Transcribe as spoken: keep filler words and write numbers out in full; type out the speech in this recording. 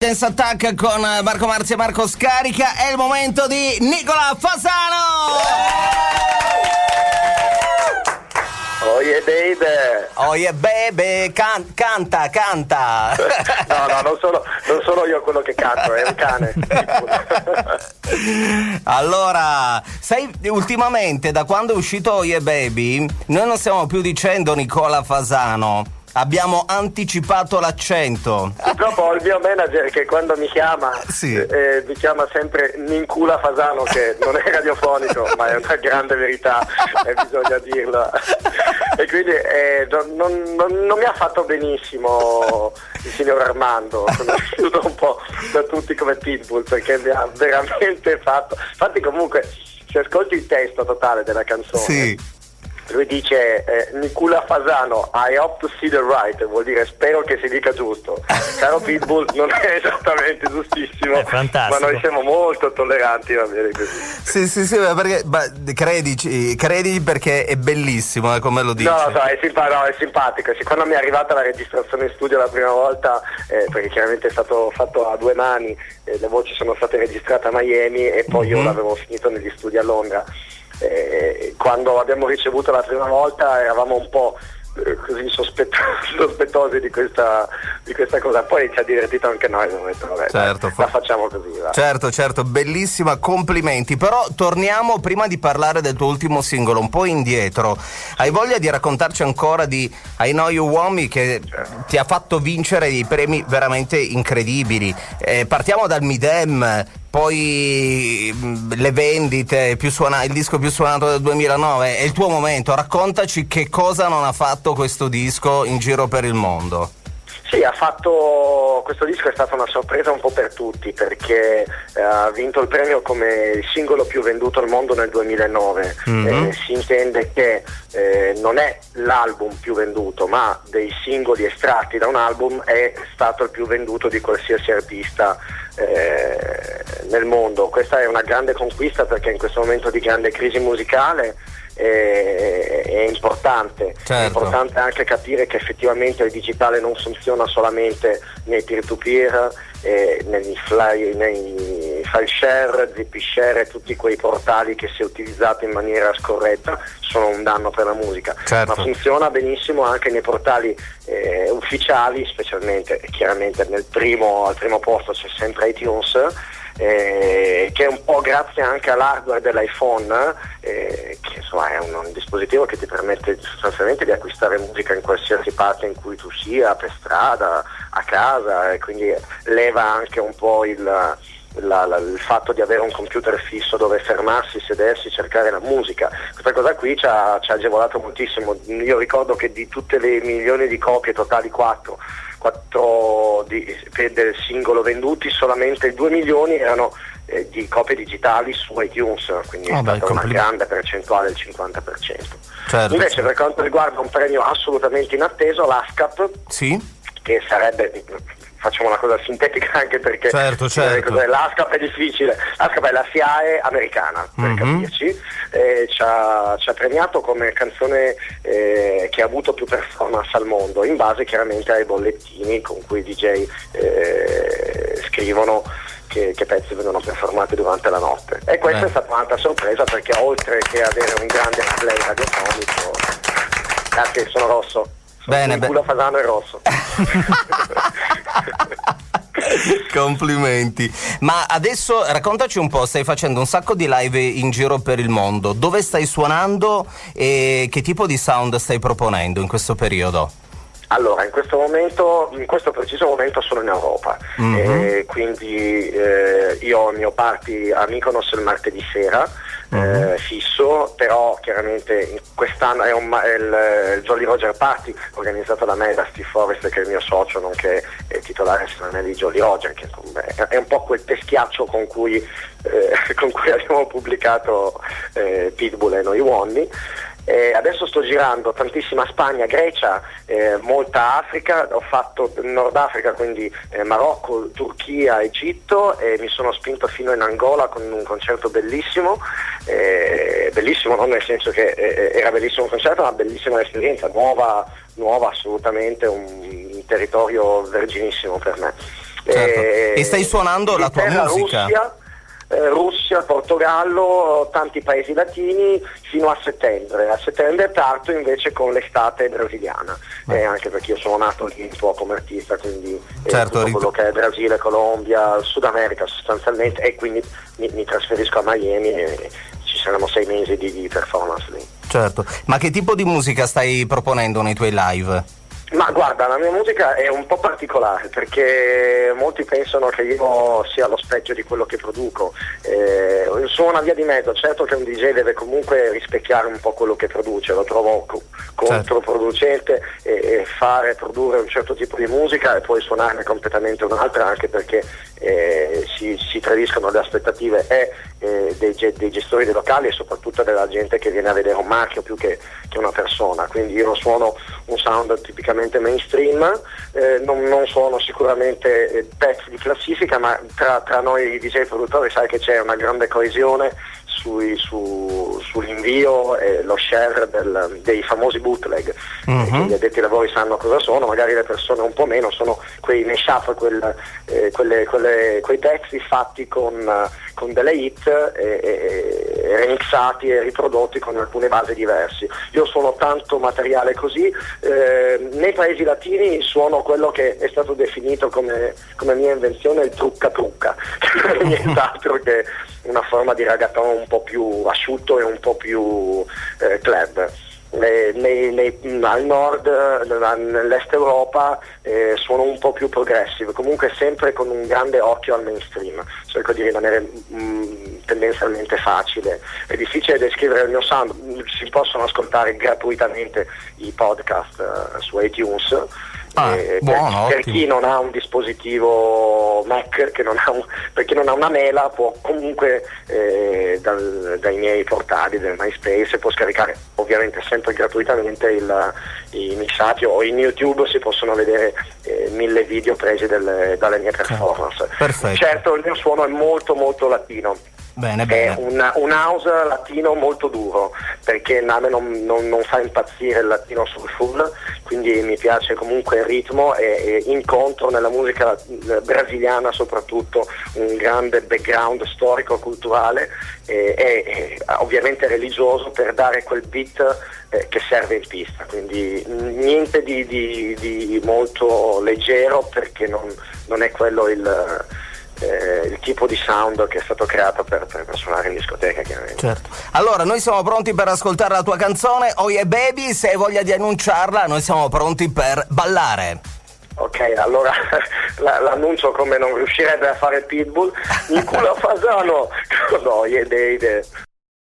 Dance Attack con Marco Marzi e Marco Scarica. È il momento di Nicola Fasano. Oh yeah baby. Oh yeah baby. Can- canta, canta. No, no, non sono, non sono io quello che canto, è un cane. Allora, sai, ultimamente da quando è uscito Oh yeah baby, noi non stiamo più dicendo Nicola Fasano. Abbiamo anticipato l'accento. Purtroppo ho il mio manager che quando mi chiama sì. eh, mi chiama sempre Nincula Fasano, che non è radiofonico ma è una grande verità e bisogna dirlo. E quindi eh, non, non, non mi ha fatto benissimo il signor Armando, sono uscito un po' da tutti come Pitbull perché mi ha veramente fatto. Infatti comunque se ascolti il testo totale della canzone, sì. Lui dice eh, Nicola Fasano, I hope to see the right, vuol dire spero che si dica giusto. Caro Pitbull, non è esattamente giustissimo, è fantastico, ma noi siamo molto tolleranti, va bene così. Sì, sì, sì, perché ma, credici, credi perché è bellissimo, eh, come lo dici. No, no, è, simpa- no, è simpatico. Sì, quando mi è arrivata la registrazione in studio la prima volta, eh, perché chiaramente è stato fatto a due mani, eh, le voci sono state registrate a Miami e poi mm-hmm. io l'avevo finito negli studi a Londra. Eh, quando abbiamo ricevuto la prima volta eravamo un po' eh, così sospett- sospettosi di questa, di questa cosa, poi ci ha divertito anche noi, abbiamo detto vabbè, certo, dai, fa- la facciamo così, va. certo certo bellissima, complimenti. Però torniamo, prima di parlare del tuo ultimo singolo, un po' indietro. Hai voglia di raccontarci ancora di I Know You Want Me, che certo. ti ha fatto vincere dei premi veramente incredibili? Eh, partiamo dal Midem, poi mh, le vendite, più suona- il disco più suonato del duemilanove. È il tuo momento, raccontaci che cosa non ha fatto questo disco in giro per il mondo. Sì, ha fatto, questo disco è stata una sorpresa un po' per tutti perché eh, ha vinto il premio come il singolo più venduto al mondo nel duemilanove. Mm-hmm. Eh, si intende che eh, non è l'album più venduto, ma dei singoli estratti da un album è stato il più venduto di qualsiasi artista eh, nel mondo. Questa è una grande conquista perché in questo momento di grande crisi musicale È, è importante, certo. È importante anche capire che effettivamente il digitale non funziona solamente nei peer-to-peer, eh, nei, fly, nei file share, zip share e tutti quei portali che se utilizzati in maniera scorretta sono un danno per la musica, certo. Ma funziona benissimo anche nei portali eh, ufficiali, specialmente chiaramente nel primo, al primo posto c'è sempre iTunes. Eh, che è un po' grazie anche all'hardware dell'iPhone, eh, che insomma è un, un dispositivo che ti permette sostanzialmente di acquistare musica in qualsiasi parte in cui tu sia, per strada, a casa, e quindi leva anche un po' il, la, la, il fatto di avere un computer fisso dove fermarsi, sedersi, cercare la musica. Questa cosa qui ci ha, ci ha agevolato moltissimo. Io ricordo che di tutte le milioni di copie, totali quattro quattro di, del singolo venduti, solamente due milioni erano eh, di copie digitali su iTunes, quindi oh, è stata beh, una grande percentuale, il cinquanta per cento. Certo, invece certo. Per quanto riguarda un premio assolutamente inatteso, l'ASCAP, sì? Che sarebbe, facciamo una cosa sintetica anche perché certo, certo. l'ASCAP è difficile, l'ASCAP è la S I A E americana, per mm-hmm. capirci, eh, ci, ha, ci ha premiato come canzone eh, che ha avuto più performance al mondo, in base chiaramente ai bollettini con cui i D J eh, scrivono che, che pezzi vengono performati durante la notte. E questa Beh. è stata un'altra sorpresa perché oltre che avere un grande play radiofonico, grazie, sono rosso. Bene, il culo Fasano è rosso. Complimenti. Ma adesso raccontaci un po', stai facendo un sacco di live in giro per il mondo, dove stai suonando e che tipo di sound stai proponendo in questo periodo? Allora, in questo momento, in questo preciso momento sono in Europa, mm-hmm. e quindi eh, io ho il mio party a Mykonos il martedì sera, mm-hmm. eh, fisso, però chiaramente in quest'anno è, un, è il, il Jolly Roger Party organizzato da me e da Steve Forrest, che è il mio socio nonché è titolare di Jolly Roger, che è un po' quel peschiaccio con cui, eh, con cui abbiamo pubblicato eh, Pitbull e Noi Uomini. Eh, adesso sto girando tantissima Spagna, Grecia, eh, molta Africa, ho fatto Nord Africa, quindi eh, Marocco, Turchia, Egitto, e mi sono spinto fino in Angola con un concerto bellissimo, eh, bellissimo non nel senso che eh, era bellissimo il concerto, ma bellissima l'esperienza, nuova, nuova assolutamente, un, un territorio verginissimo per me. Eh, Certo. E, e stai suonando la tua musica? Russia, eh, Russia, Portogallo, tanti paesi latini fino a settembre. A settembre parto invece con l'estate brasiliana, eh, anche perché io sono nato lì un po' come artista, quindi eh, certo, tutto quello che è Brasile, Colombia, Sud America sostanzialmente, e quindi mi, mi trasferisco a Miami e ci saranno sei mesi di, di performance lì. Certo, ma che tipo di musica stai proponendo nei tuoi live? Ma guarda, la mia musica è un po' particolare perché molti pensano che io sia lo specchio di quello che produco. Eh, sono una via di mezzo, certo che un D J deve comunque rispecchiare un po' quello che produce, lo trovo co- controproducente e, e fare, produrre un certo tipo di musica e poi suonarne completamente un'altra, anche perché eh, si, si tradiscono le aspettative e eh, dei, dei gestori dei locali e soprattutto della gente che viene a vedere un marchio più che, che una persona. Quindi io suono un sound tipicamente mainstream, eh, non, non sono sicuramente eh, pezzi di classifica, ma tra, tra noi D J produttori sai che c'è una grande coesione sui, su, sull'invio e lo share del, dei famosi bootleg. Mm-hmm. Gli addetti ai lavori sanno cosa sono, magari le persone un po' meno, sono quei mashup, quel, eh, quelle, quelle, quei pezzi fatti con, con delle hit e, e, e remixati e riprodotti con alcune basi diverse. Io suono tanto materiale così, eh, nei paesi latini suono quello che è stato definito come, come mia invenzione il trucca trucca, nient'altro che una forma di reggaeton un po' più asciutto e un po' più eh, club. Eh, nei, nei, al nord, nell'est Europa eh, sono un po' più progressive, comunque sempre con un grande occhio al mainstream. Cerco di rimanere mh, tendenzialmente facile. È difficile descrivere il mio sound, si possono ascoltare gratuitamente i podcast uh, su iTunes. Ah, eh, buono, per, per chi non ha un dispositivo Mac, che non ha un, perché non ha una mela, può comunque eh, dal, dai miei portali del MySpace può scaricare ovviamente sempre gratuitamente il, i mixati, o in YouTube si possono vedere eh, mille video presi delle, dalle mie performance. Perfetto. Certo, il mio suono è molto molto latino. Bene, bene. È un, un house latino molto duro, perché a me non, non, non fa impazzire il latino soulful, quindi mi piace comunque il ritmo, e, e incontro nella musica brasiliana soprattutto un grande background storico-culturale e, e, e ovviamente religioso, per dare quel beat eh, che serve in pista, quindi niente di, di, di molto leggero, perché non, non è quello il... Eh, il tipo di sound che è stato creato per, per suonare in discoteca, chiaramente. Certo. Allora, noi siamo pronti per ascoltare la tua canzone Oh Yeah Baby. Se hai voglia di annunciarla, noi siamo pronti per ballare. Ok, allora la, l'annuncio come non riuscirebbe a fare Pitbull. In culo a Fasano. No, yeah baby.